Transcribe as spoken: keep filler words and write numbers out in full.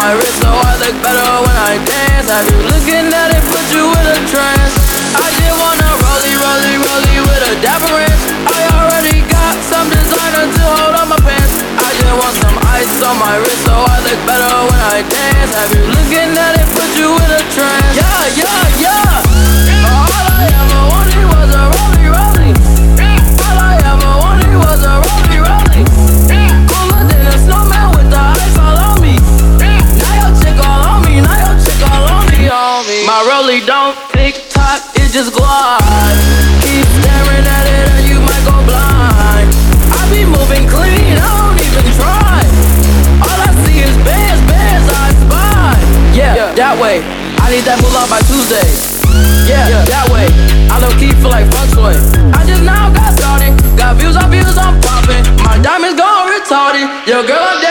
my wrist so I look better when I dance. Have you looking at it, put you in a trance. I just wanna rollie, rollie, rollie with a dapper ranch. I already got some designer to hold on my pants. I just want some ice on my wrist so I look better when I dance. Have you looking at it, put you in a trance. Yeah, yeah, yeah. All I ever wanted was a rollie, rollie. All I ever wanted was a rollie, rollie. Cooler than a snowman with the ice all on me. Now your chick all on me, now your chick all on me, on me. My rollie don't tick tock, it just glide. Keep staring at it and you might go blind. I be moving clean, I don't even try. All I see is bands, bands I spy. Yeah, yeah, that way, I need that moolah by Tuesday. Yeah, yeah, that way, I low key feel like feng shui. I just now got started, got views on views, I'm popping. My diamonds gone retarded, your girl I'm dead.